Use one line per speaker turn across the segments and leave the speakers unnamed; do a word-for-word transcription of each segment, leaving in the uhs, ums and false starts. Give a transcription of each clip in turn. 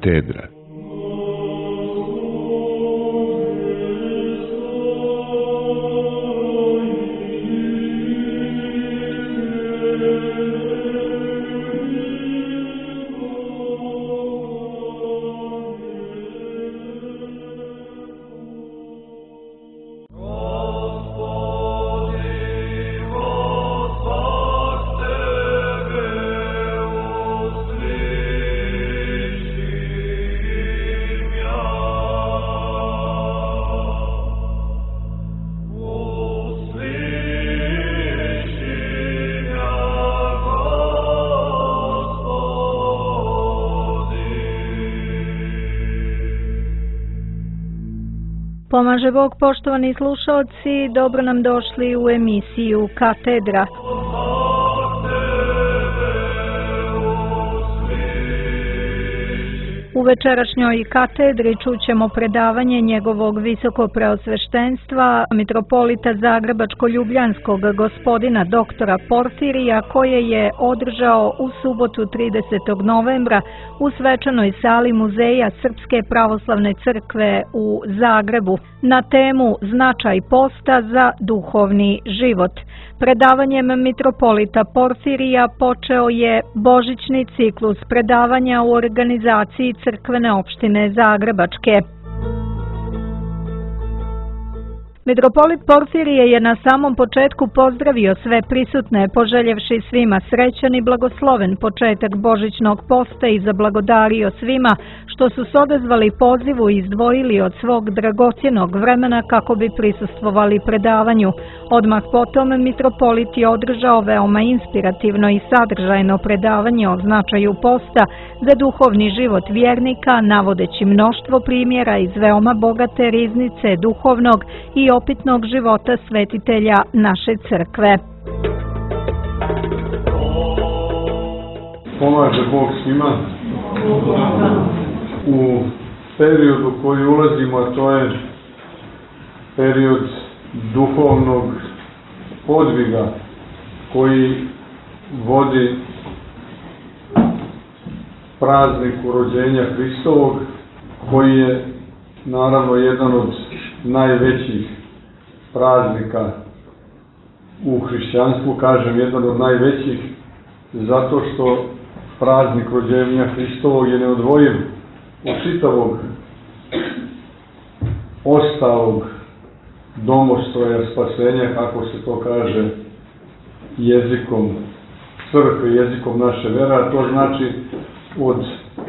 Katedra.
Pomaže Bog, poštovani slušalci, dobro nam došli u emisiju Katedra. U večerašnjoj katedri čućemo predavanje njegovog visokopreosveštenstva mitropolita Zagrebačko-ljubljanskog gospodina doktora Porfirija, koje je održao u subotu tridesetog novembra u svečanoj sali Muzeja Srpske pravoslavne crkve u Zagrebu na temu Značaj posta za duhovni život. Predavanjem mitropolita Porfirija počeo je božićni ciklus predavanja u organizaciji crkvene opštine Zagrebačke. Mitropolit Porfirije je na samom početku pozdravio sve prisutne, poželjevši svima srećan i blagosloven početak božićnog posta i zablagodario svima što su se odazvali pozivu i izdvojili od svog dragocjenog vremena kako bi prisustvovali predavanju. Odmah potom mitropolit je održao veoma inspirativno i sadržajno predavanje o značaju posta za duhovni život vjernika, navodeći mnoštvo primjera iz veoma bogate riznice duhovnog i opitnog života svetitelja naše crkve.
Pomaže Bog svima. U periodu koji ulazimo, a to je period duhovnog podviga koji vodi prazniku rođenja Hristovog, koji je naravno jedan od najvećih praznika u hrišćanstvu, kažem jedan od najvećih, zato što praznik rođenja Hristovog je neodvojiv od čitavog ostalog domostroja spasenja, kako se to kaže jezikom crkve, jezikom naše vere, a to znači od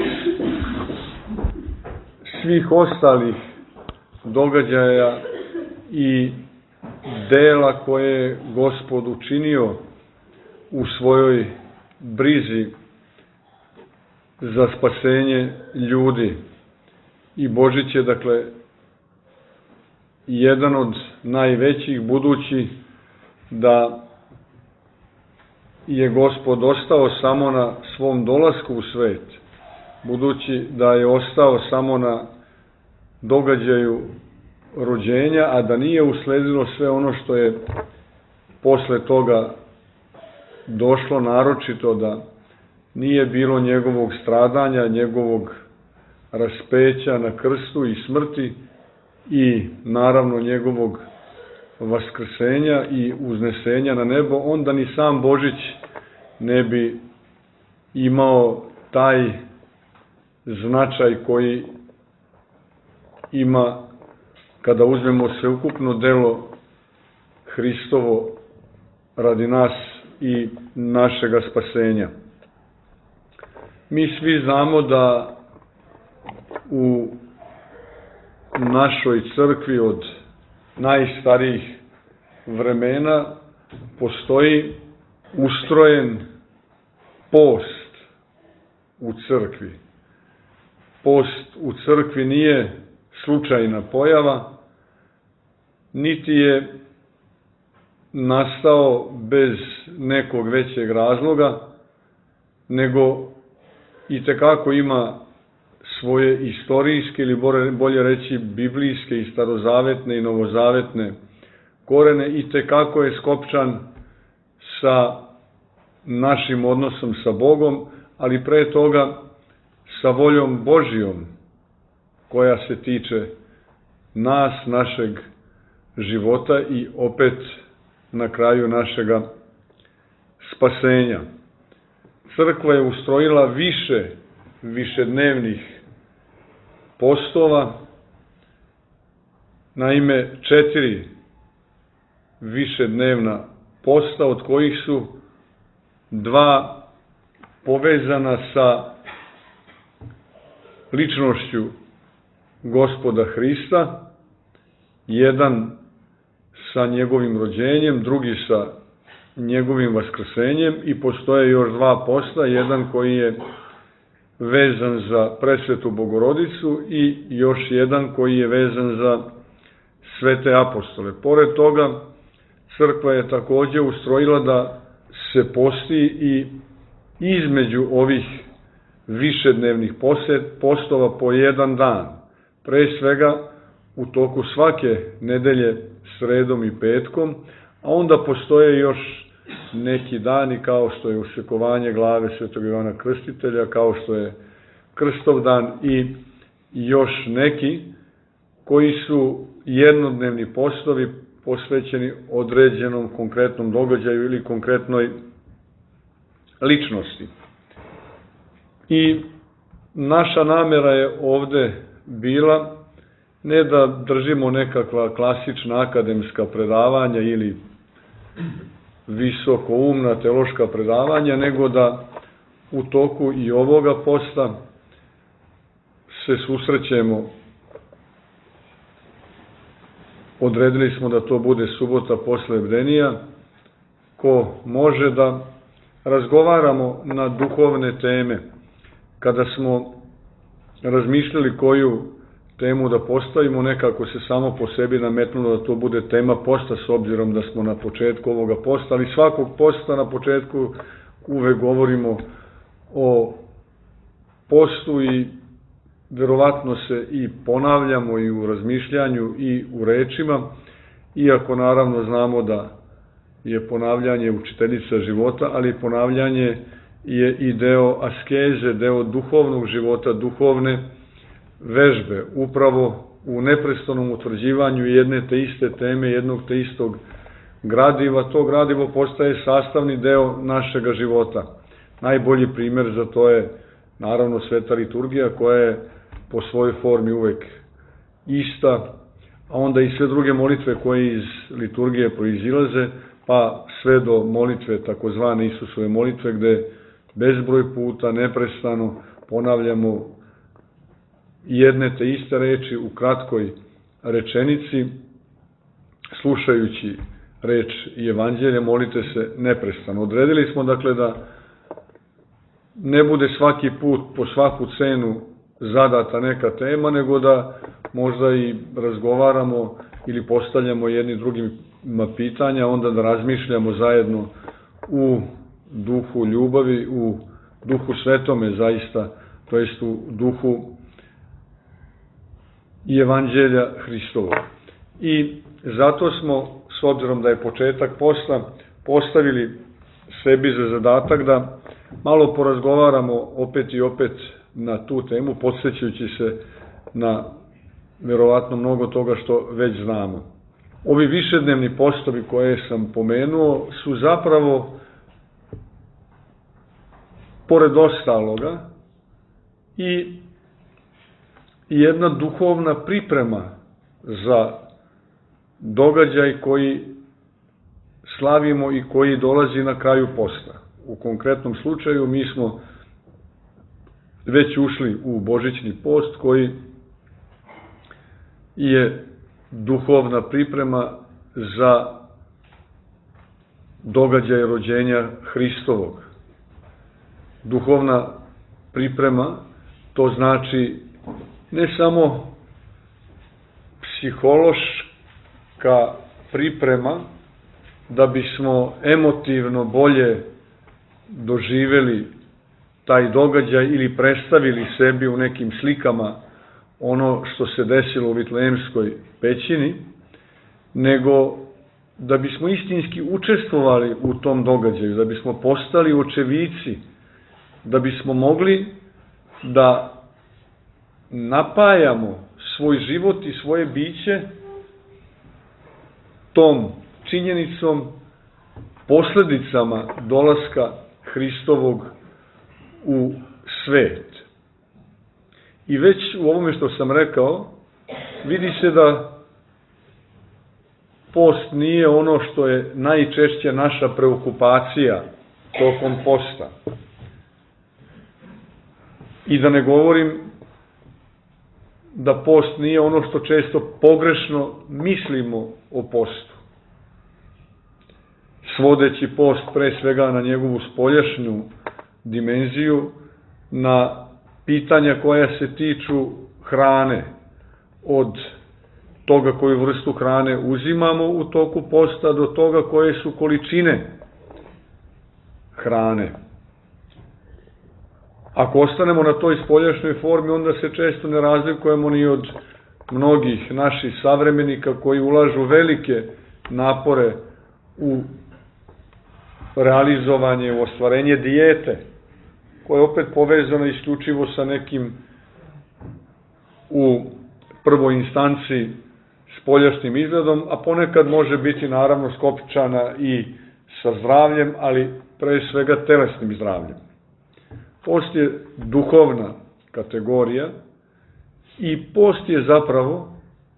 svih ostalih događaja i dela koje je Gospod učinio u svojoj brizi za spasenje ljudi. I Božić je, dakle, jedan od najvećih, budući da je Gospod ostao samo na svom dolasku u svet, budući da je ostao samo na događaju rođenja, a da nije usledilo sve ono što je posle toga došlo, naročito da nije bilo njegovog stradanja, njegovog raspeća na krstu i smrti i naravno njegovog vaskrsenja i uznesenja na nebo, onda ni sam Božić ne bi imao taj značaj koji ima kada uzmemo sveukupno delo Hristovo radi nas i našega spasenja. Mi svi znamo da u našoj crkvi od najstarijih vremena postoji ustrojen post u crkvi. Post u crkvi nije slučajna pojava, niti je nastao bez nekog većeg razloga, nego itekako ima svoje istorijske ili bolje reći biblijske i starozavetne i novozavetne korene, itekako je skopčan sa našim odnosom sa Bogom, ali pre toga sa voljom Božijom koja se tiče nas, našeg života i opet na kraju našega spasenja. Crkva je ustrojila više višednevnih postova, naime četiri višednevna posta, od kojih su dva povezana sa ličnošću Gospoda Hrista, jedan sa njegovim rođenjem, drugi sa njegovim vaskrsenjem, i postoje još dva posta, jedan koji je vezan za presvetu Bogorodicu i još jedan koji je vezan za svete apostole. Pored toga, crkva je također ustrojila da se posti i između ovih višednevnih postova po jedan dan. Pre svega u toku svake nedelje, sredom i petkom, a onda postoje još neki dani kao što je usekovanje glave svetog Ivana Krstitelja, kao što je Krstovdan i još neki koji su jednodnevni postovi posvećeni određenom konkretnom događaju ili konkretnoj ličnosti. I naša namera je ovde bila ne da držimo nekakva klasična akademska predavanja ili visokoumna teološka predavanja, nego da u toku i ovoga posta se susrećemo. Odredili smo da to bude subota posle Bdenija, ko može da razgovaramo na duhovne teme. Kada smo razmišljali koju temu da postavimo, nekako se samo po sebi nametnulo da to bude tema posta, s obzirom da smo na početku ovoga posta, ali svakog posta na početku uvek govorimo o postu i verovatno se i ponavljamo i u razmišljanju i u rečima, iako naravno znamo da je ponavljanje učiteljica života, ali ponavljanje je i deo askeze, deo duhovnog života, duhovne vežbe, upravo u neprestanom utvrđivanju jedne te iste teme, jednog te istog gradiva. To gradivo postaje sastavni deo našega života. Najbolji primer za to je naravno sveta liturgija, koja je po svojoj formi uvek ista, a onda i sve druge molitve koje iz liturgije proizilaze, pa sve do molitve, takozvane Isusove molitve, gde bezbroj puta neprestano ponavljamo jedne te iste reči u kratkoj rečenici, slušajući reč i evanđelje, molite se neprestano. Odredili smo dakle da ne bude svaki put po svaku cenu zadata neka tema, nego da možda i razgovaramo ili postavljamo jedni drugima pitanja, onda da razmišljamo zajedno u duhu ljubavi, u duhu svetome zaista, to jest u duhu i evanđelja Hristovog. I zato smo, s obzirom da je početak posta, postavili sebi za zadatak da malo porazgovaramo opet i opet na tu temu, podsjećajući se na verovatno mnogo toga što već znamo. Ovi višednevni postovi koje sam pomenuo su zapravo, pored ostaloga, i jedna duhovna priprema za događaj koji slavimo i koji dolazi na kraju posta. U konkretnom slučaju mi smo već ušli u Božićni post, koji je duhovna priprema za događaj rođenja Hristovog. Duhovna priprema, to znači ne samo psihološka priprema da bismo emotivno bolje doživeli taj događaj ili predstavili sebi u nekim slikama ono što se desilo u Vitlejemskoj pećini, nego da bismo istinski učestvovali u tom događaju, da bismo postali očevici, da bismo mogli da napajamo svoj život i svoje biće tom činjenicom, posledicama dolaska Hristovog u svet. I već u ovome što sam rekao, vidi se da post nije ono što je najčešće naša preokupacija tokom posta. I da ne govorim da post nije ono što često pogrešno mislimo o postu. Svodeći post pre svega na njegovu spoljašnju dimenziju, na pitanja koja se tiču hrane, od toga koju vrstu hrane uzimamo u toku posta do toga koje su količine hrane. Ako ostanemo na toj spoljašnjoj formi, onda se često ne razlikujemo ni od mnogih naših savremenika koji ulažu velike napore u realizovanje, u ostvarenje dijete, koje je opet povezano isključivo sa nekim u prvoj instanci spoljašnjim izgledom, a ponekad može biti naravno skopčana i sa zdravljem, ali pre svega telesnim zdravljem. Post je duhovna kategorija i post je zapravo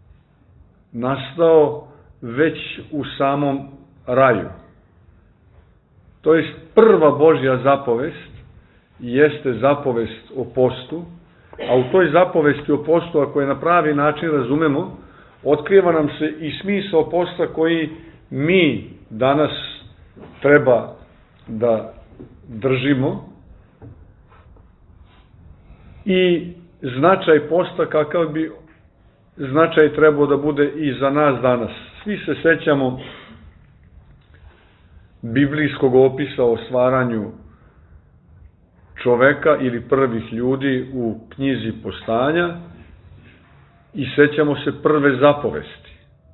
nastao već u samom raju. To je prva Božja zapovest, jeste zapovest o postu, a u toj zapovesti o postu, ako je na pravi način razumemo, otkriva nam se i smisao posta koji mi danas treba da držimo i značaj posta kakav bi značaj trebao da bude i za nas danas. Svi se sećamo biblijskog opisa o stvaranju čoveka ili prvih ljudi u knjizi Postanja i sećamo se prve zapovesti.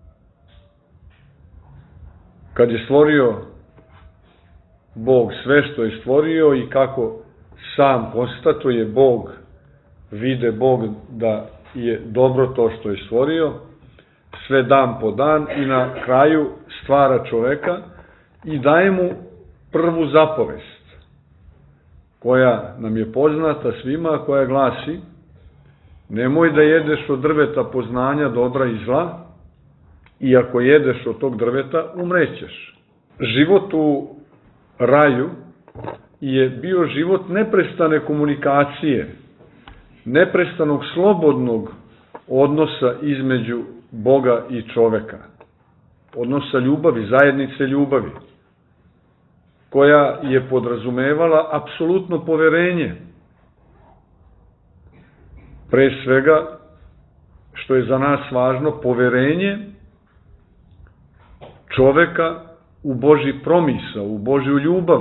Kad je stvorio Bog sve što je stvorio i kako sam konstatuje Bog, vide Bog da je dobro to što je stvorio, sve dan po dan i na kraju stvara čoveka i daje mu prvu zapovest, koja nam je poznata svima, koja glasi: nemoj da jedeš od drveta poznanja dobra i zla, i ako jedeš od tog drveta, umrećeš. Život u raju je bio život neprestane komunikacije, neprestanog slobodnog odnosa između Boga i čoveka, odnosa ljubavi, zajednice ljubavi, koja je podrazumevala apsolutno poverenje. Pre svega, što je za nas važno, poverenje čoveka u Božji promisao, u Božju ljubav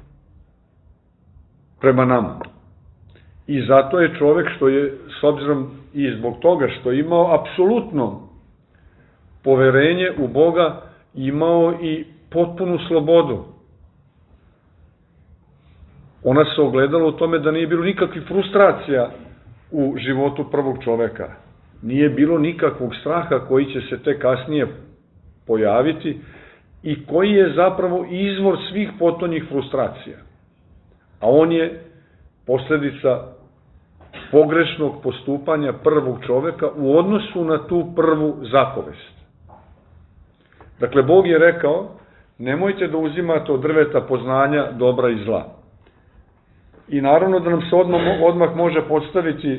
prema nama. I zato je čovek, što je, s obzirom i zbog toga što je imao apsolutno poverenje u Boga, imao i potpunu slobodu. Ona se ogledala u tome da nije bilo nikakvih frustracija u životu prvog čoveka. Nije bilo nikakvog straha koji će se tek kasnije pojaviti i koji je zapravo izvor svih potonjih frustracija. A on je posledica pogrešnog postupanja prvog čoveka u odnosu na tu prvu zapovest. Dakle, Bog je rekao: nemojte da uzimate od drveta poznanja dobra i zla. I naravno da nam se odmah, odmah može postaviti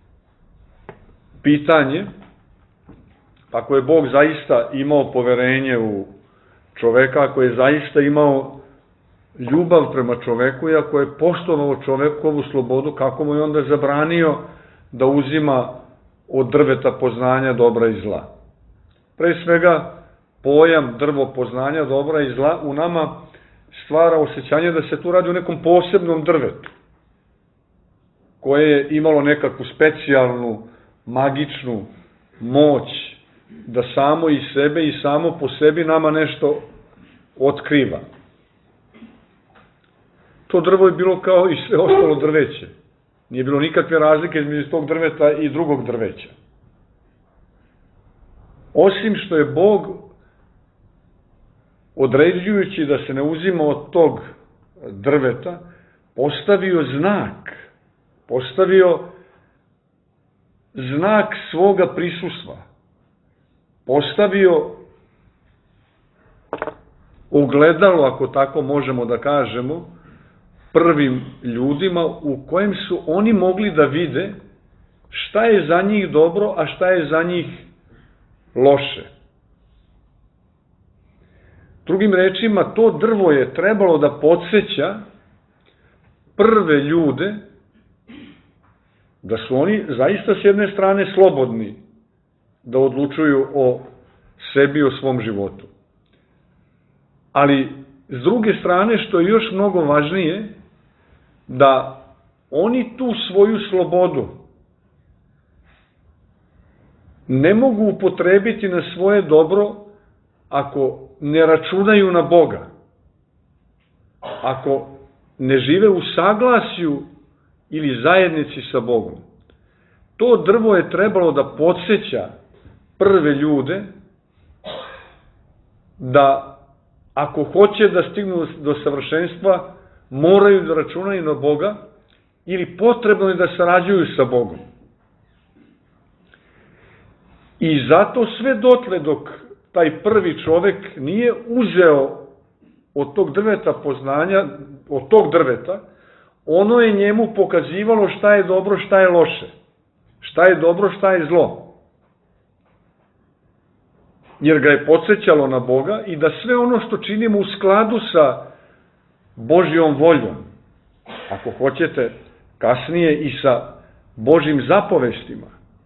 pitanje, ako je Bog zaista imao poverenje u čoveka, ako je zaista imao ljubav prema čoveku i ako je poštovao čovekovu slobodu, kako mu je onda zabranio da uzima od drveta poznanja dobra i zla? Pre svega, pojam drvo poznanja dobra i zla u nama stvara osjećanje da se tu radi o nekom posebnom drvetu, koje je imalo nekakvu specijalnu, magičnu moć da samo iz sebe i samo po sebi nama nešto otkriva. To drvo je bilo kao i sve ostalo drveće. Nije bilo nikakve razlike između tog drveta i drugog drveća. Osim što je Bog, određujući da se ne uzima od tog drveta, postavio znak, postavio znak svoga prisustva, postavio ogledalo, ako tako možemo da kažemo, prvim ljudima u kojem su oni mogli da vide šta je za njih dobro, a šta je za njih loše. Drugim rečima, to drvo je trebalo da podsjeća prve ljude da su oni zaista s jedne strane slobodni da odlučuju o sebi, o svom životu. Ali s druge strane, što je još mnogo važnije, da oni tu svoju slobodu ne mogu upotrebiti na svoje dobro ako ne računaju na Boga, ako ne žive u saglasju ili zajednici sa Bogom. To drvo je trebalo da podsjeća prve ljude da ako hoće da stignu do savršenstva, moraju da računaju na Boga ili potrebno je da sarađuju sa Bogom. I zato sve dotle dok taj prvi čovek nije uzeo od tog drveta poznanja, od tog drveta, ono je njemu pokazivalo šta je dobro, šta je loše, šta je dobro, šta je zlo. Jer ga je podsjećalo na Boga i da sve ono što činimo u skladu sa Božjom voljom, ako hoćete kasnije i sa Božjim zapovestima,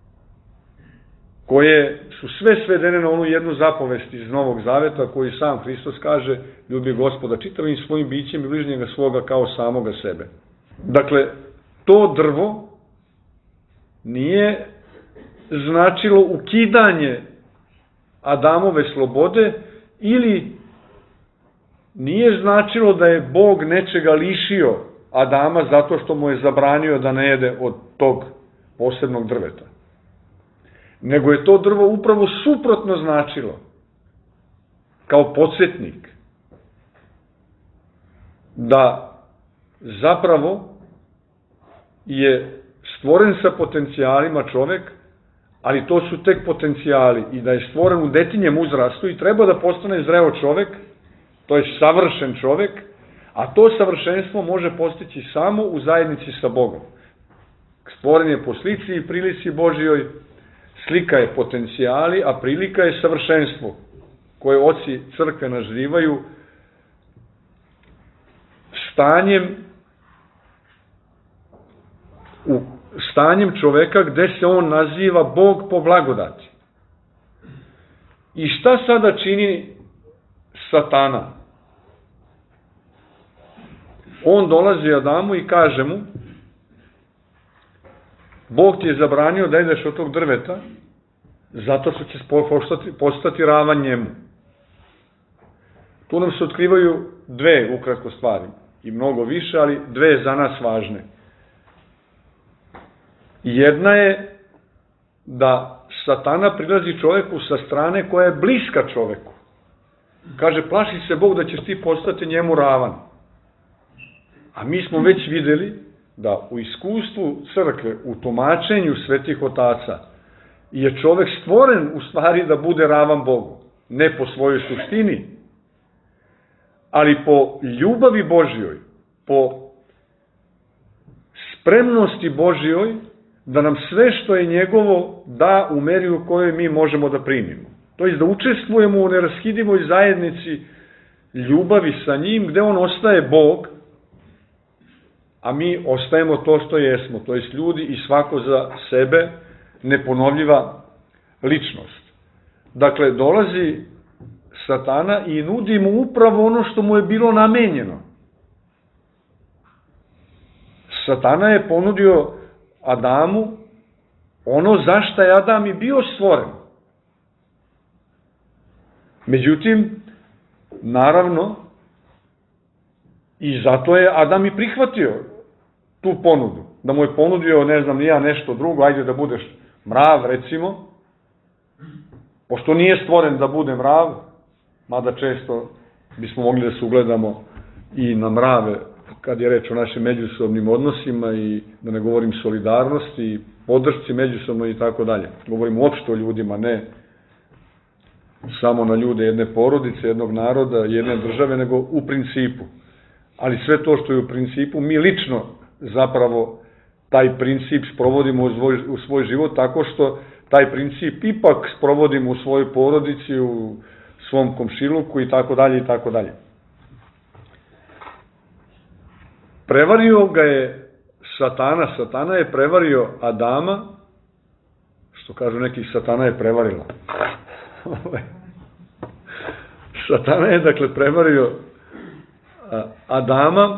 koje su sve svedene na onu jednu zapovest iz Novog Zaveta, koji sam Hristos kaže: ljubi Gospoda čitavim svojim bićem i bližnjega svoga kao samoga sebe. Dakle, to drvo nije značilo ukidanje Adamove slobode ili nije značilo da je Bog nečega lišio Adama zato što mu je zabranio da ne jede od tog posebnog drveta. Nego je to drvo upravo suprotno značilo, kao podsjetnik, da zapravo je stvoren sa potencijalima čovek, ali to su tek potencijali, i da je stvoren u detinjem uzrastu i treba da postane zreo čovek, to je savršen čovek, a to savršenstvo može postići samo u zajednici sa Bogom. Stvoren je po slici i prilici Božjoj, slika je potencijali, a prilika je savršenstvo, koje oci crkve nazivaju stanjem u stanjem čoveka gde se on naziva Bog po blagodati. I šta sada čini Satana? On dolazi Adamu i kaže mu: Bog ti je zabranio da ideš od tog drveta, zato što će postati, postati ravan njemu. Tu nam se otkrivaju dve ukratko stvari, i mnogo više, ali dve za nas važne. Jedna je da Satana prilazi čoveku sa strane koja je bliska čoveku. Kaže: plaši se Bog da ćeš ti postati njemu ravan. A mi smo već videli da u iskustvu crkve, u tumačenju svetih otaca, je čovek stvoren u stvari da bude ravan Bogu. Ne po svojoj suštini, ali po ljubavi Božjoj, po spremnosti Božjoj da nam sve što je njegovo da u meri u kojoj mi možemo da primimo. To je da učestvujemo u neraskidivoj zajednici ljubavi sa njim, gde on ostaje Bog, a mi ostajemo to što jesmo, to jest ljudi i svako za sebe neponovljiva ličnost. Dakle, dolazi Satana i nudi mu upravo ono što mu je bilo namenjeno. Satana je ponudio Adamu ono za šta je Adam i bio stvoren. Međutim, naravno, i zato je Adam i prihvatio tu ponudu. da mu je ponudio, ne znam, nija nešto drugo, ajde da budeš mrav, recimo, pošto nije stvoren da bude mrav, mada često bismo mogli da se ugledamo i na mrave, kad je reč o našim međusobnim odnosima i da ne govorim solidarnosti i podršci međusobno i tako dalje. Govorim uopšte o ljudima, ne samo na ljude jedne porodice, jednog naroda, jedne države, nego u principu. Ali sve to što je u principu, mi lično zapravo taj princip sprovodimo u svoj, u svoj život tako što taj princip ipak sprovodimo u svojoj porodici, u svom komšiluku i tako dalje i tako dalje. Prevario ga je Satana, Satana je prevario Adama, što kažu neki, Satana je prevarila. Satana je, dakle, prevario Adama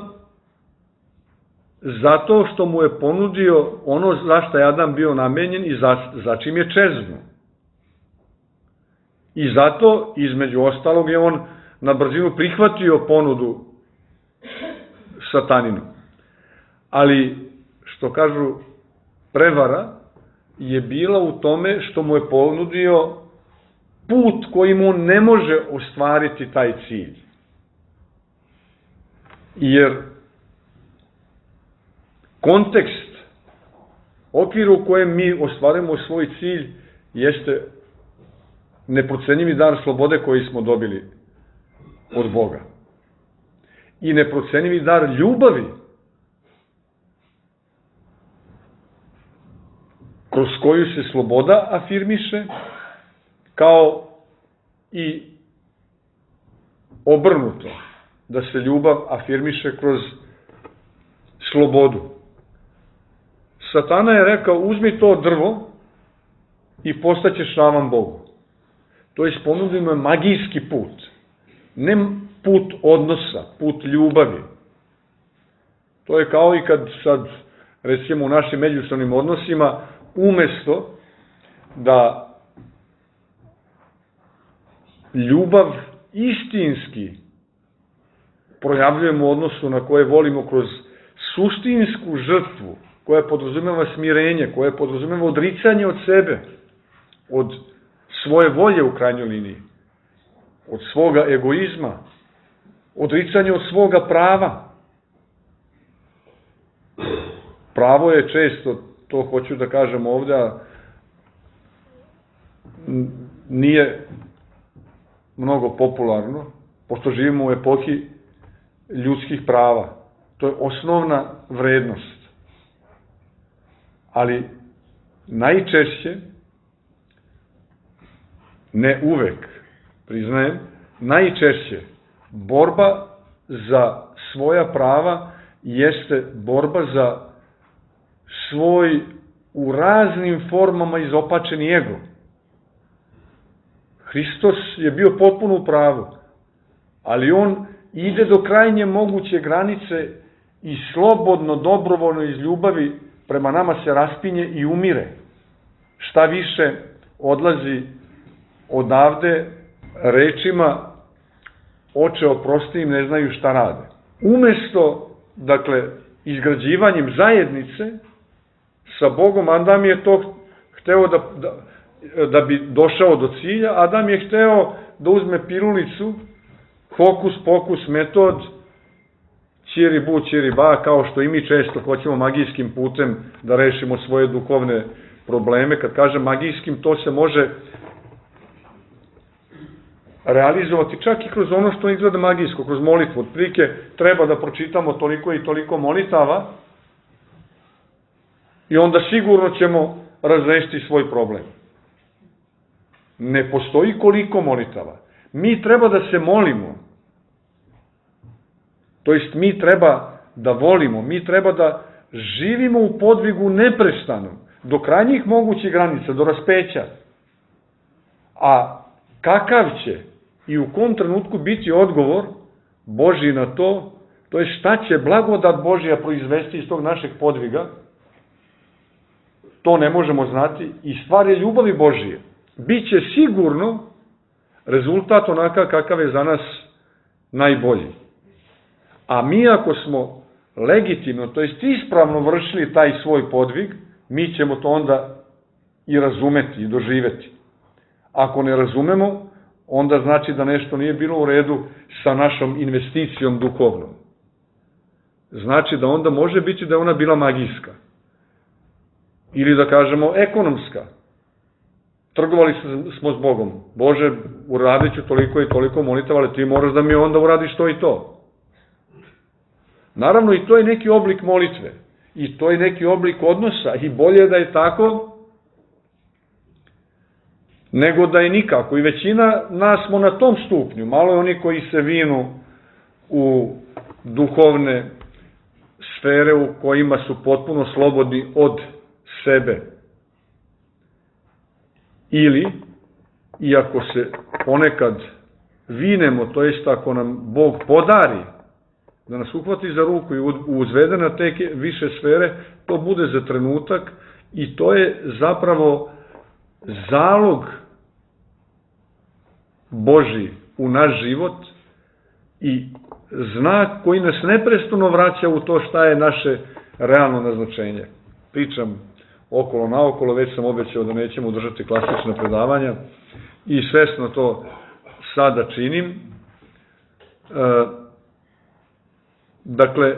zato što mu je ponudio ono zašto je Adam bio namenjen i za, za čim je čeznuo. I zato, između ostalog, je on na brzinu prihvatio ponudu Sataninu. Ali, što kažu, prevara je bila u tome što mu je ponudio put kojim on ne može ostvariti taj cilj. Jer kontekst, okvir u kojem mi ostvarujemo svoj cilj, jeste neprocenjivi dar slobode koji smo dobili od Boga. I neprocenjivi dar ljubavi, kroz koju se sloboda afirmiše, kao i obrnuto, da se ljubav afirmiše kroz slobodu. Satana je rekao, uzmi to drvo i postaćeš ravan Bogu. To je ponudimo magijski put. Ne put odnosa, put ljubavi. To je kao i kad sad, recimo u našim međusobnim odnosima, umesto da ljubav istinski projavljujemo u odnosu na koje volimo kroz suštinsku žrtvu, koja podrazumeva smirenje, koja podrazumeva odricanje od sebe, od svoje volje u krajnjoj liniji, od svoga egoizma, odricanje od svoga prava. Pravo je često, to hoću da kažem ovde, nije mnogo popularno, pošto živimo u epohi ljudskih prava. To je osnovna vrednost. Ali najčešće, ne uvek, priznajem, najčešće borba za svoja prava jeste borba za svoj u raznim formama izopačeni ego. Hristos je bio potpuno u pravu, ali on ide do krajnje moguće granice i slobodno, dobrovoljno iz ljubavi prema nama se raspinje i umire. Šta više, odlazi odavde rečima, oče oprosti im, ne znaju šta rade. Umesto, dakle, izgrađivanjem zajednice sa Bogom, Adam je to hteo da, da, da bi došao do cilja, Adam je hteo da uzme pilulicu, hokus pokus metod, ćiri bu, ćiri ba, kao što i mi često hoćemo magijskim putem da rešimo svoje duhovne probleme. Kad kažem magijskim, to se može realizovati čak i kroz ono što izgleda magijsko, kroz molitvu. Otprilike treba da pročitamo toliko i toliko molitava i onda sigurno ćemo razrešiti svoj problem. Ne postoji koliko molitava. Mi treba da se molimo. To jest mi treba da volimo, mi treba da živimo u podvigu neprestano, do krajnjih mogućih granica, do raspeća. A kakav će i u kom trenutku biti odgovor Božji na to, to je šta će blagodat Božja proizvesti iz tog našeg podviga, to ne možemo znati i stvar je ljubavi Božije. Biće sigurno rezultat onakav kakav je za nas najbolji. A mi ako smo legitimno, to jest ispravno vršili taj svoj podvig, mi ćemo to onda i razumeti i doživeti. Ako ne razumemo, onda znači da nešto nije bilo u redu sa našom investicijom duhovnom. Znači da onda može biti da je ona bila magijska. Ili da kažemo ekonomska. Trgovali smo s Bogom. Bože, uradit ću toliko i toliko molitava, ali ti moraš da mi onda uradiš to i to. Naravno, i to je neki oblik molitve. I to je neki oblik odnosa. I bolje da je tako, nego da je nikako. I većina nas smo na tom stupnju. Malo je oni koji se vinu u duhovne sfere u kojima su potpuno slobodni od sebe. Ili, iako se ponekad vinemo, to jest ako nam Bog podari, da nas uhvati za ruku i uzvede na te više sfere, to bude za trenutak i to je zapravo zalog Božji u naš život i znak koji nas neprestano vraća u to šta je naše realno naznačenje. Pričam okolo naokolo, već sam obećao da nećemo držati klasična predavanja i svesno to sada činim. E, dakle,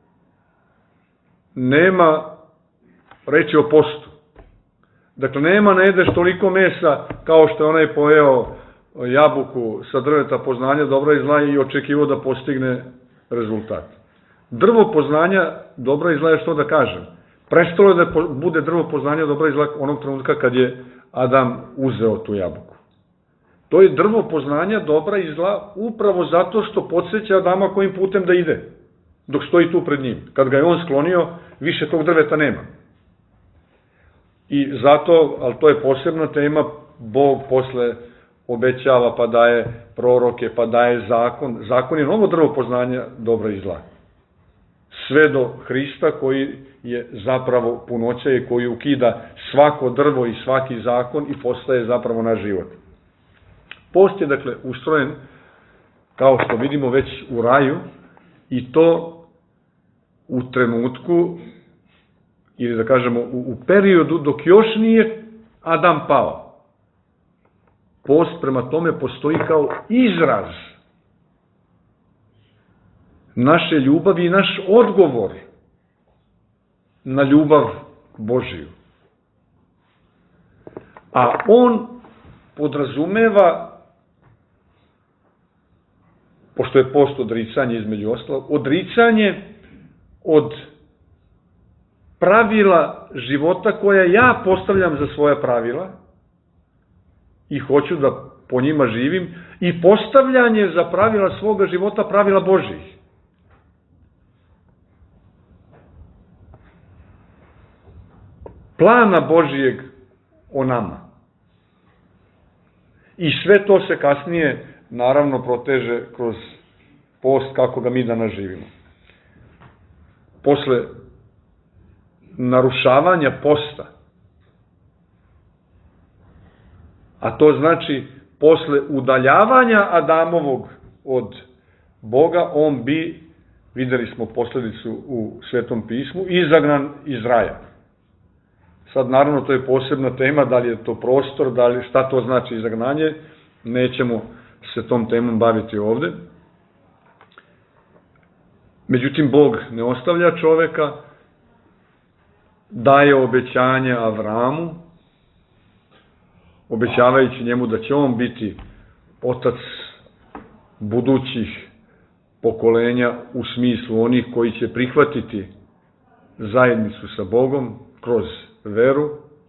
nema reći o postu. Dakle, nema ne jedeš toliko mesa kao što je onaj pojeo jabuku sa drveta poznanja dobra i zla i očekivao da postigne rezultat. Drvo poznanja dobra i zla je što da kažem. Prestalo je da bude drvo poznanja dobra i zla onog trenutka kad je Adam uzeo tu jabuku. To je drvo poznanja dobra i zla upravo zato što podsjeća Adama kojim putem da ide, dok stoji tu pred njim. Kad ga je on sklonio, više tog drveta nema. I zato, ali to je posebna tema, Bog posle obećava pa daje proroke, pa daje zakon. Zakon je novo drvo poznanja dobra i zla. Sve do Hrista koji je zapravo punoća i koji ukida svako drvo i svaki zakon i postaje zapravo naš život. Post je dakle ustrojen, kao što vidimo već u raju, i to u trenutku, ili da kažemo u periodu dok još nije Adam pao. Post prema tome postoji kao izraz naše ljubavi i naš odgovor na ljubav Božiju. A on podrazumeva, pošto je post odricanje između ostalog, odricanje od pravila života koja ja postavljam za svoja pravila i hoću da po njima živim, i postavljanje za pravila svoga života pravila Božjih. Plana Božijeg o nama. I sve to se kasnije, naravno, proteže kroz post kako ga mi danas živimo. Posle narušavanja posta, a to znači posle udaljavanja Adamovog od Boga, on bi, videli smo posledicu u Svetom pismu, izagnan iz raja. Sad, naravno, to je posebna tema, da li je to prostor, da li, šta to znači izagnanje, nećemo se tom temom baviti ovde. Međutim, Bog ne ostavlja čoveka, daje obećanje Avramu, obećavajući njemu da će on biti otac budućih pokolenja u smislu onih koji će prihvatiti zajednicu sa Bogom kroz veru.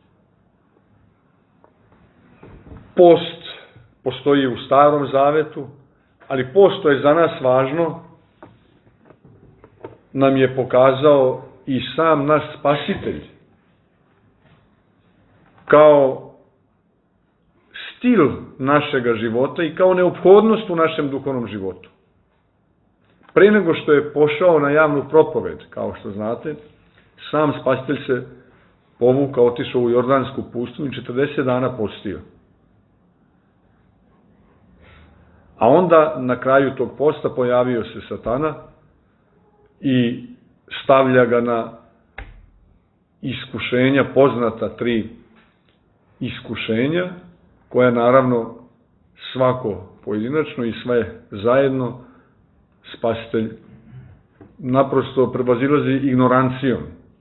Post postoji u Starom Zavetu, ali post, to je za nas važno, nam je pokazao i sam naš Spasitelj kao stil našega života i kao neophodnost u našem duhovnom životu. Pre nego što je pošao na javnu propoved, kao što znate, sam Spasitelj se povukao, otišao u Jordansku pustinju i četrdeset dana postio. A onda na kraju tog posta pojavio se Satana i stavlja ga na iskušenja, poznata tri iskušenja, koja naravno svako pojedinačno i sve zajedno spasitelj naprosto prevazilazi ignorancijom.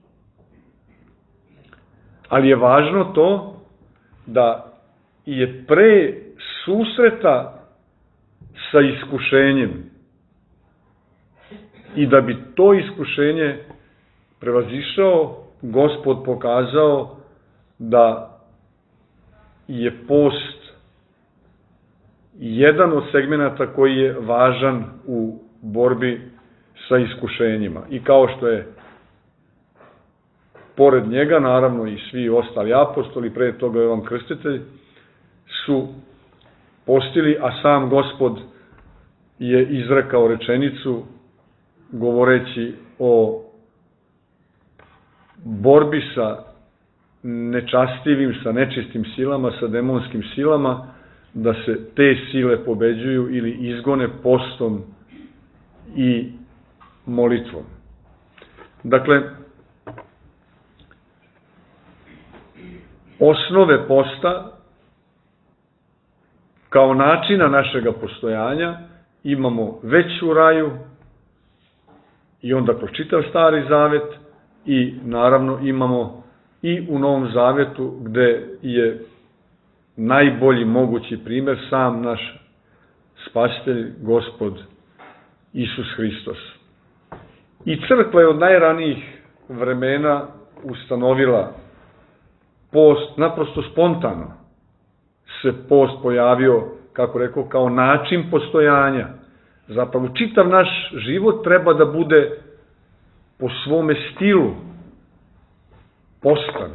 Ali je važno to da je pre susreta sa iskušenjem i da bi to iskušenje prevazišao, Gospod pokazao da je post jedan od segmenata koji je važan u borbi sa iskušenjima. I kao što je pored njega, naravno i svi ostali apostoli, pre toga Jovan Krstitelj, su postili, a sam Gospod je izrekao rečenicu govoreći o borbi sa nečastivim, sa nečistim silama, sa demonskim silama, da se te sile pobeđuju ili izgone postom i molitvom. Dakle, osnove posta kao načina našega postojanja imamo već u raju i onda kroz čitav Stari Zavet i naravno imamo i u Novom Zavetu gde je najbolji mogući primer sam naš spasitelj, Gospod Isus Hristos. I crkva je od najranijih vremena ustanovila post, naprosto spontano se post pojavio, kako rekao, kao način postojanja. Zapravo, čitav naš život treba da bude po svome stilu postan.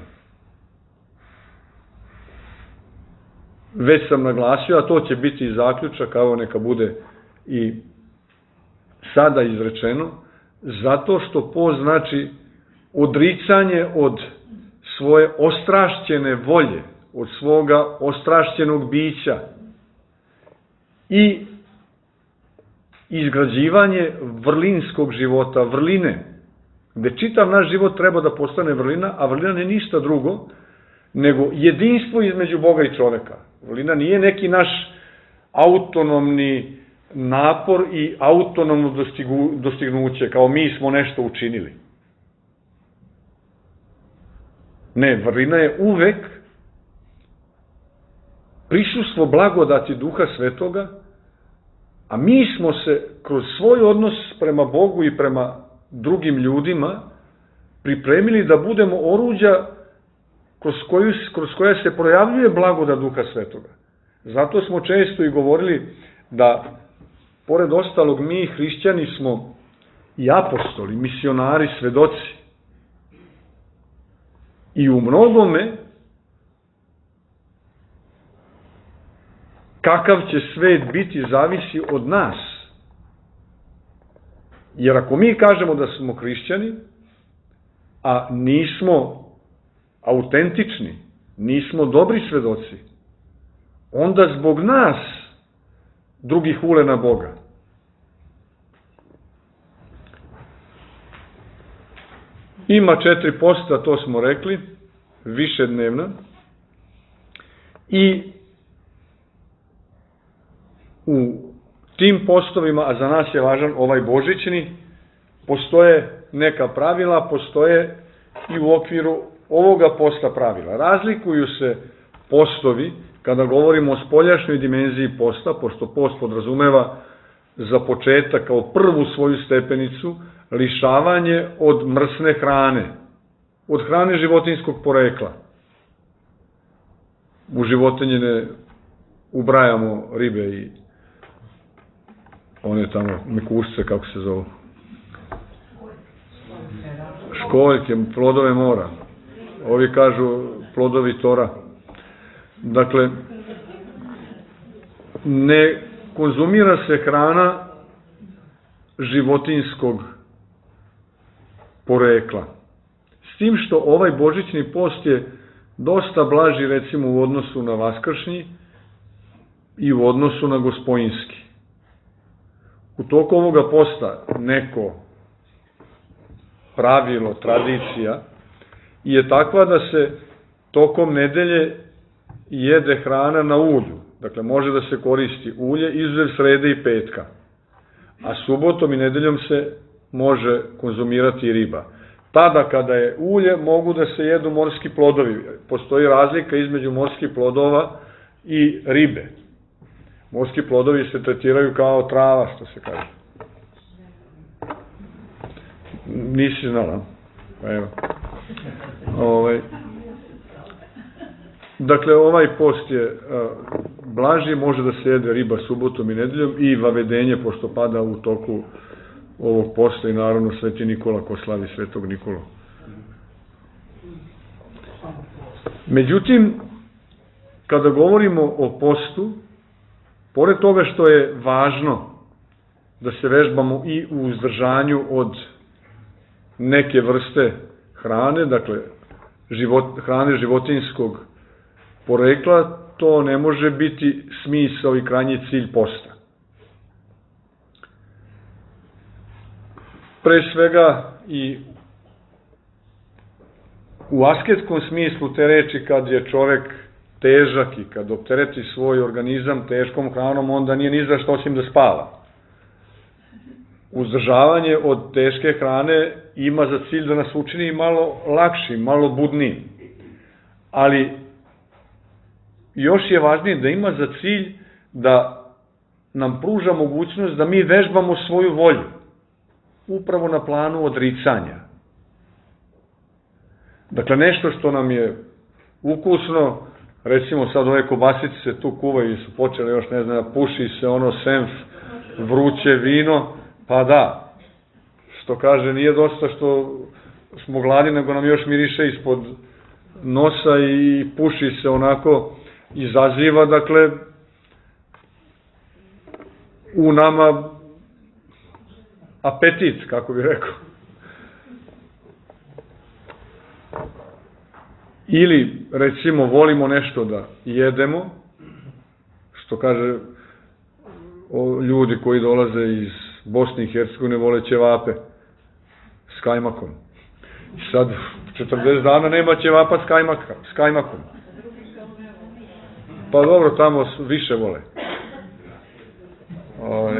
Već sam naglasio, a to će biti i zaključak, evo neka bude i sada izrečeno, zato što post znači odricanje od svoje ostrašćene volje, od svoga ostrašćenog bića i izgrađivanje vrlinskog života, vrline, gde čitav naš život treba da postane vrlina, a vrlina nije ništa drugo nego jedinstvo između Boga i čoveka. Vrlina nije neki naš autonomni napor i autonomno dostignuće, kao mi smo nešto učinili. Ne, vrlina je uvek prisustvo blagodati Duha Svetoga, a mi smo se kroz svoj odnos prema Bogu i prema drugim ljudima pripremili da budemo oruđa kroz, koju, kroz koja se projavljuje blagodat Duha Svetoga. Zato smo često i govorili da, pored ostalog, mi hrišćani smo i apostoli, misionari, svedoci. I u mnogome kakav će svet biti zavisi od nas. Jer ako mi kažemo da smo hrišćani, a nismo autentični, nismo dobri svedoci, onda zbog nas drugi hule na Boga. Ima četiri posta, to smo rekli, višednevna, i u tim postovima, a za nas je važan ovaj božićni, postoje neka pravila, postoje i u okviru ovoga posta pravila. Razlikuju se postovi, kada govorimo o spoljašnjoj dimenziji posta, pošto post podrazumeva za početak kao prvu svoju stepenicu lišavanje od mrsne hrane, od hrane životinjskog porekla. U životinje ne ubrajamo ribe i one tamo mekušce, kako se zovu. Školjke, plodove mora. Ovi kažu plodovi tora. Dakle, ne konzumira se hrana životinjskog porekla. S tim što ovaj božićni post je dosta blaži, recimo, u odnosu na vaskršnji i u odnosu na gospojinski. U toku ovoga posta neko pravilo, tradicija, je takva da se tokom nedelje jede hrana na ulju. Dakle, može da se koristi ulje izuzev srede i petka. A subotom i nedeljom se može konzumirati i riba. Tada kada je ulje, mogu da se jedu morski plodovi. Postoji razlika između morskih plodova i ribe. Morski plodovi se tretiraju kao trava, što se kaže. Nisi znala? Evo. Ovaj. Dakle, ovaj post je blaži, može da se jede riba subotom i nedeljom i vavedenje, pošto pada u toku ovog posta i naravno Sveti Nikola, ko slavi Svetog Nikolu. Međutim, kada govorimo o postu, pored toga što je važno da se vežbamo i u uzdržanju od neke vrste hrane, dakle život, hrane životinjskog porekla, to ne može biti smisao i krajnji cilj posta. Pre svega i u asketskom smislu te reči, kad je čovek težak i kad optereti svoj organizam teškom hranom, onda nije ni za što osim da spava. Uzdržavanje od teške hrane ima za cilj da nas učini malo lakšim, malo budnijim. Ali još je važnije da ima za cilj da nam pruža mogućnost da mi vežbamo svoju volju, upravo na planu odricanja. Dakle, nešto što nam je ukusno, recimo sad ove kobasice se tu kuvaju i su počele još, ne znam, puši se ono senf, vruće vino, pa da, što kaže, nije dosta što smo gladni, nego nam još miriše ispod nosa i puši se onako, izaziva, dakle, u nama apetit, kako bih rekao. Ili, recimo, volimo nešto da jedemo, što kaže ljudi koji dolaze iz Bosne i Hercegovine, vole ćevape s kajmakom. I sad, četrdeset dana nema ćevapa s, kajmaka, s kajmakom. Pa dobro, tamo više vole. Ove,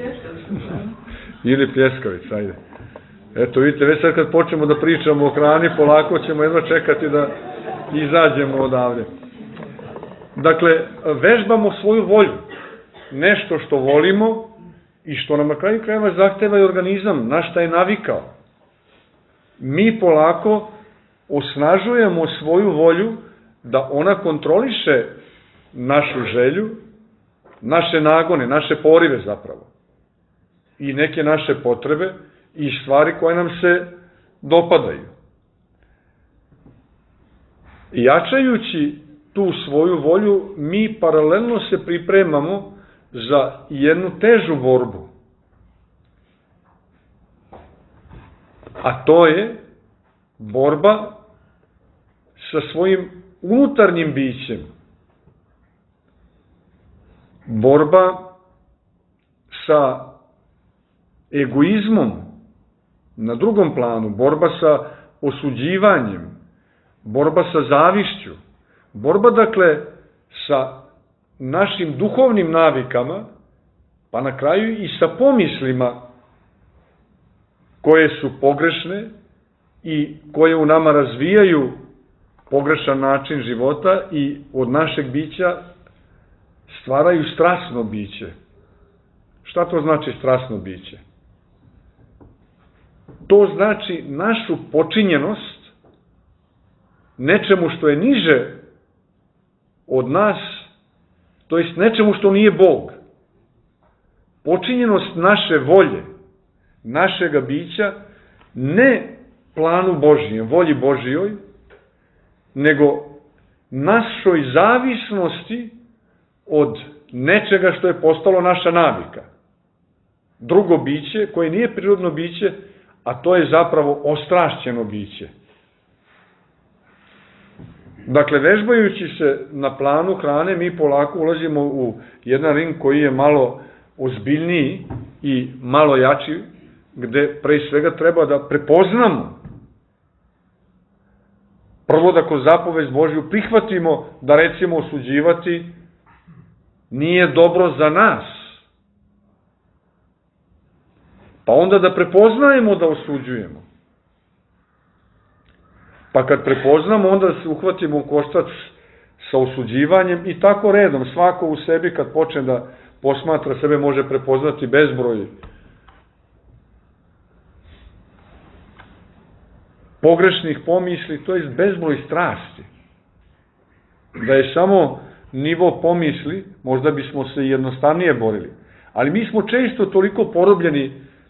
ili pljeskavica, ajde. Eto, vidite, već sad kad počnemo da pričamo o hrani, polako ćemo jedva čekati da izađemo odavde. Dakle, vežbamo svoju volju. Nešto što volimo i što nam na kraju krajeva zahteva i organizam, na šta je navikao. Mi polako osnažujemo svoju volju da ona kontroliše našu želju, naše nagone, naše porive zapravo. I neke naše potrebe i stvari koje nam se dopadaju. Jačajući tu svoju volju, mi paralelno se pripremamo za jednu težu borbu. A to je borba sa svojim unutarnjim bićem. Borba sa egoizmom na drugom planu, borba sa osuđivanjem, borba sa zavišću, borba, dakle, sa našim duhovnim navikama, pa na kraju i sa pomislima koje su pogrešne i koje u nama razvijaju pogrešan način života i od našeg bića stvaraju strasno biće. Šta to znači strasno biće? To znači našu počinjenost nečemu što je niže od nas, to jest nečemu što nije Bog. Počinjenost naše volje, našega bića, ne planu Božijem, volji Božijoj, nego našoj zavisnosti od nečega što je postalo naša navika. Drugo biće, koje nije prirodno biće, a to je zapravo ostrašćeno biće. Dakle, vežbajući se na planu hrane, mi polako ulazimo u jedan ring koji je malo ozbiljniji i malo jači, gde pre svega treba da prepoznamo Prvo da kroz zapovest Božju prihvatimo da recimo osuđivati nije dobro za nas. Pa onda da prepoznajemo da osuđujemo. Pa kad prepoznamo, onda se uhvatimo u koštac sa osuđivanjem i tako redom. Svako u sebi kad počne da posmatra sebe može prepoznati bezbroj pogrešnih pomisli, to je bezbroj strasti. Da je samo nivo pomisli, možda bismo se jednostavnije borili. Ali mi smo često toliko porobljeni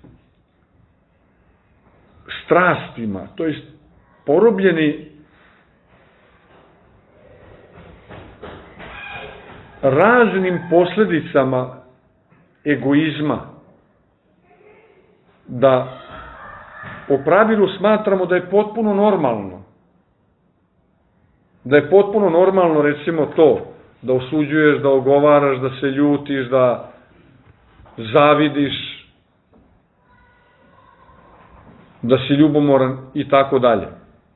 strastima, to je porobljeni raznim posledicama egoizma, da po pravilu smatramo da je potpuno normalno. Da je potpuno normalno, recimo, to, da osuđuješ, da ogovaraš, da se ljutiš, da zavidiš, da si ljubomoran i tako dalje.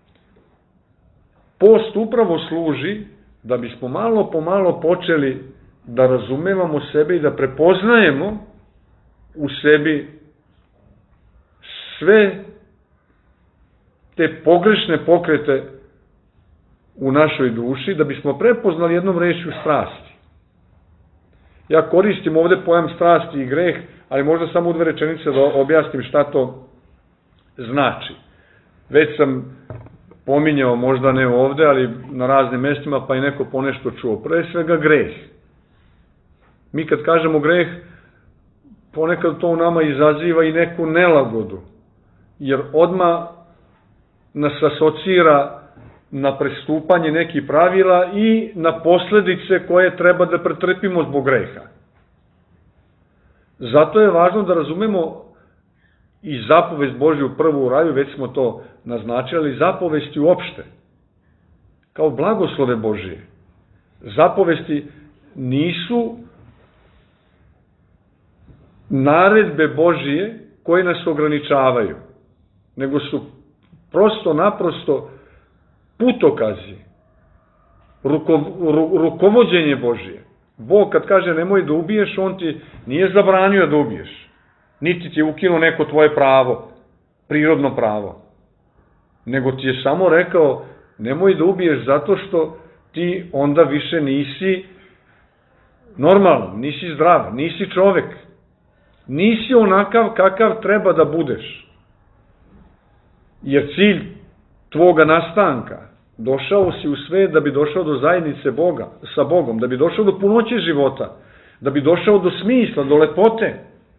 Post upravo služi da bismo malo po malo počeli da razumevamo sebe i da prepoznajemo u sebi sve te pogrešne pokrete u našoj duši, da bismo prepoznali jednom rečju strasti. Ja koristim ovde pojam strasti i greh, ali možda samo u dve rečenice da objasnim šta to znači. Već sam pominjao, možda ne ovde, ali na raznim mestima, pa i neko ponešto čuo. Pre svega greh. Mi kad kažemo greh, ponekad to u nama izaziva i neku nelagodu, jer odmah nas asocira na prestupanje nekih pravila i na posledice koje treba da pretrpimo zbog greha. Zato je važno da razumemo i zapovest Božju prvu u raju, već smo to naznačili, zapovesti uopšte, kao blagoslove Božije. Zapovesti nisu naredbe Božije koje nas ograničavaju, nego su prosto naprosto putokazi, ruko, ru, rukovođenje Božije. Bog kad kaže nemoj da ubiješ, on ti nije zabranio da ubiješ, niti ti je ukinuo neko tvoje pravo, prirodno pravo, nego ti je samo rekao nemoj da ubiješ zato što ti onda više nisi normalan, nisi zdrav, nisi čovek, nisi onakav kakav treba da budeš. Jer cilj tvoga nastanka, došao si u svet da bi došao do zajednice Boga, sa Bogom, da bi došao do punoće života, da bi došao do smisla, do lepote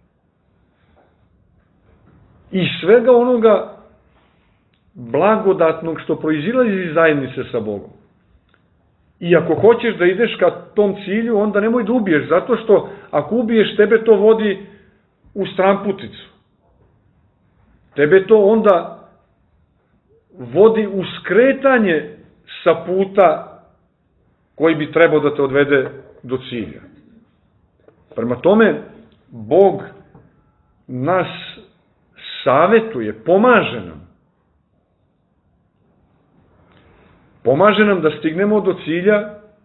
i svega onoga blagodatnog što proizilazi iz zajednice sa Bogom. I ako hoćeš da ideš ka tom cilju, onda nemoj da ubiješ, zato što ako ubiješ, tebe to vodi u stramputicu. Tebe to onda vodi u skretanje sa puta koji bi trebao da te odvede do cilja. Prema tome, Bog nas savetuje, pomaže nam. Pomaže nam da stignemo do cilja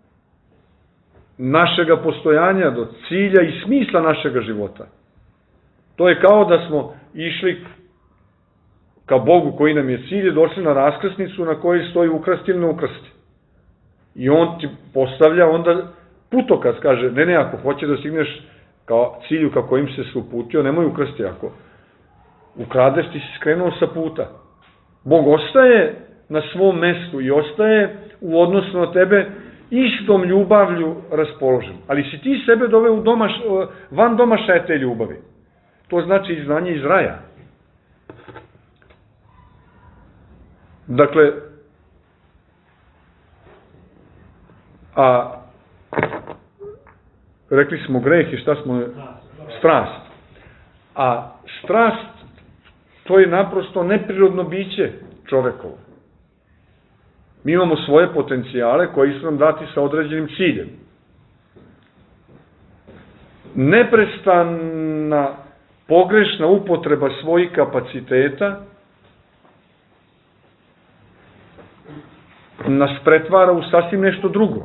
našega postojanja, do cilja i smisla našega života. To je kao da smo išli ka Bogu koji nam je cilj, došli na raskrsnicu na kojoj stoji ukrasti ili ne ukrasti. I on ti postavlja onda putokaz, kaže, ne, ne, ako hoće da stigneš kao cilju ka kojim se se uputio, nemoj ukrasti, ako ukradeš ti si skrenuo sa puta. Bog ostaje na svom mestu i ostaje u odnosu na tebe istom ljubavlju raspoložen. Ali si ti sebe doveo u doma, van domašaja te ljubavi. To znači izgnanje iz raja. Dakle, a rekli smo greh i šta smo? Strast. A strast, to je naprosto neprirodno biće čovekovo. Mi imamo svoje potencijale koji su nam dati sa određenim ciljem. Neprestana pogrešna upotreba svojih kapaciteta nas pretvara u sasvim nešto drugo.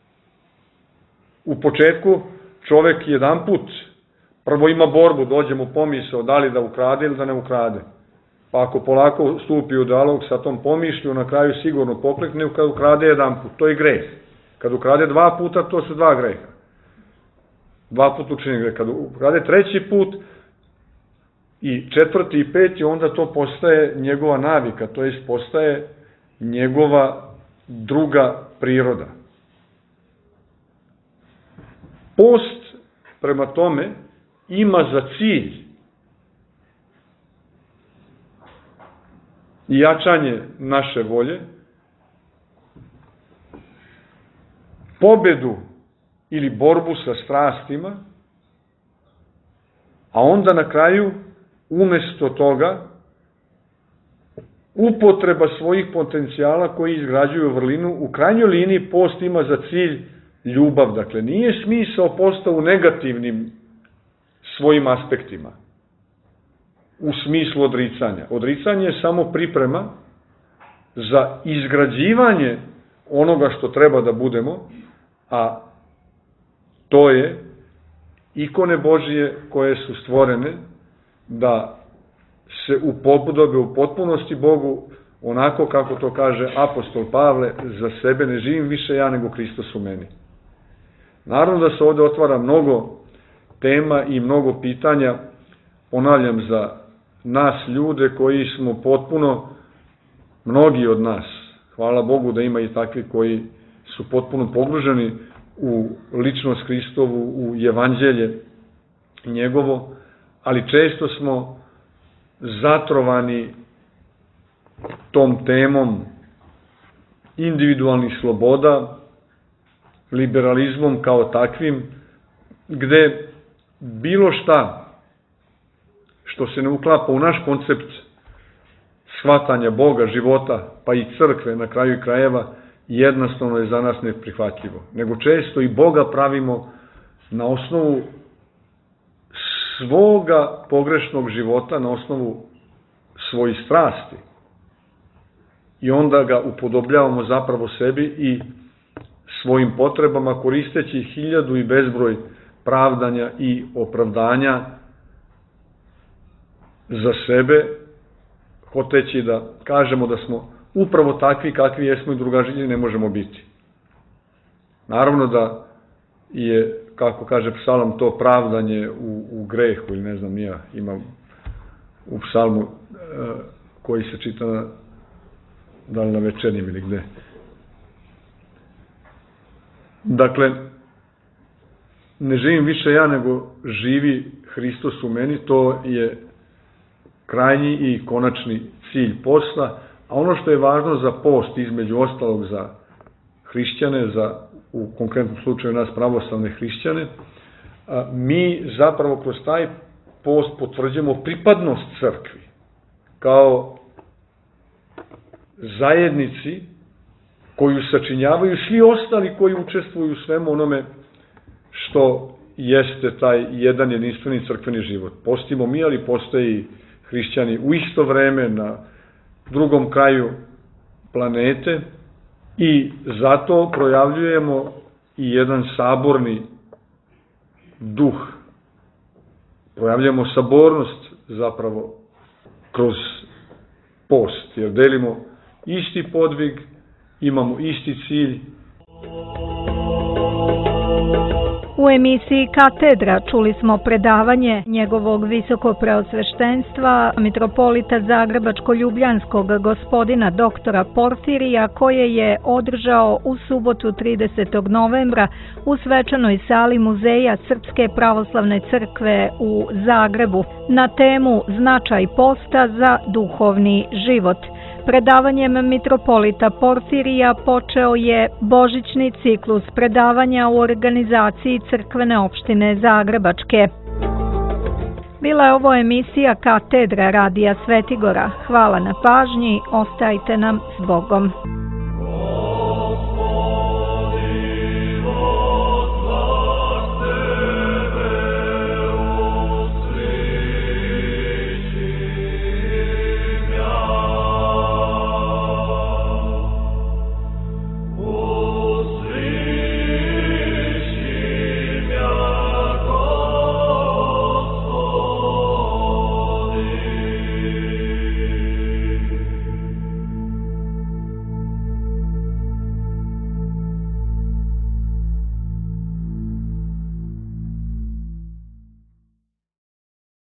U početku čovek jedan put prvo ima borbu, dođe mu pomisao da li da ukrade ili da ne ukrade. Pa ako polako stupi u dijalog sa tom pomišlju, na kraju sigurno poklekne kad ukrade jedan put. To je greh. Kad ukrade dva puta, to su dva greha. Dva put učini greh. Kad ukrade treći put i četvrti i peti, onda to postaje njegova navika, to jest postaje njegova druga priroda. Post, prema tome, ima za cilj jačanje naše volje, pobedu ili borbu sa strastima, a onda na kraju, umesto toga, upotreba svojih potencijala koji izgrađuju vrlinu. U krajnjoj liniji post ima za cilj ljubav. Dakle, nije smisao posta u negativnim svojim aspektima, u smislu odricanja. Odricanje je samo priprema za izgrađivanje onoga što treba da budemo, a to je ikone Božije koje su stvorene da se upodobe u potpunosti Bogu, onako kako to kaže apostol Pavle, za sebe ne živim više ja nego Hristos u meni. Naravno da se ovde otvara mnogo tema i mnogo pitanja, ponavljam, za nas ljude koji smo potpuno, mnogi od nas, hvala Bogu da ima i takvi koji su potpuno pogruženi u ličnost Hristovu, u evanđelje njegovo, ali često smo zatrovani tom temom individualnih sloboda, liberalizmom kao takvim, gde bilo šta što se ne uklapa u naš koncept shvatanja Boga, života, pa i crkve na kraju i krajeva, jednostavno je za nas neprihvatljivo. Nego često i Boga pravimo na osnovu svoga pogrešnog života, na osnovu svojih strasti. I onda ga upodobljavamo zapravo sebi i svojim potrebama, koristeći hiljadu i bezbroj pravdanja i opravdanja za sebe, hoteći da kažemo da smo upravo takvi kakvi jesmo i drugačiji ne možemo biti. Naravno da je, kako kaže psalam, to pravdanje u, u grehu, ili ne znam, ja imam u psalmu e, koji se čita na, da li na večernjem ili gde. Dakle, ne živim više ja, nego živi Hristos u meni, to je krajnji i konačni cilj posta, a ono što je važno za post, između ostalog za hrišćane, za, u konkretnom slučaju nas pravoslavne hrišćane, mi zapravo kroz taj post potvrđujemo pripadnost crkvi kao zajednici koju sačinjavaju svi ostali koji učestvuju u svemu onome što jeste taj jedan jedinstveni crkveni život. Postimo mi, ali postoje i hrišćani u isto vreme na drugom kraju planete i zato projavljujemo i jedan saborni duh. Projavljujemo sabornost zapravo kroz post, jer delimo isti podvig, imamo isti cilj.
U emisiji Katedra čuli smo predavanje njegovog visokopreosveštenstva mitropolita Zagrebačko-Ljubljanskog gospodina doktora Porfirija, koje je održao u subotu tridesetog novembra u svečanoj sali Muzeja Srpske pravoslavne crkve u Zagrebu na temu Značaj posta za duhovni život. Predavanjem mitropolita Porfirija počeo je božićni ciklus predavanja u organizaciji crkvene opštine Zagrebačke. Bila je ovo emisija Katedra radija Svetigora. Hvala na pažnji, ostajte nam s Bogom.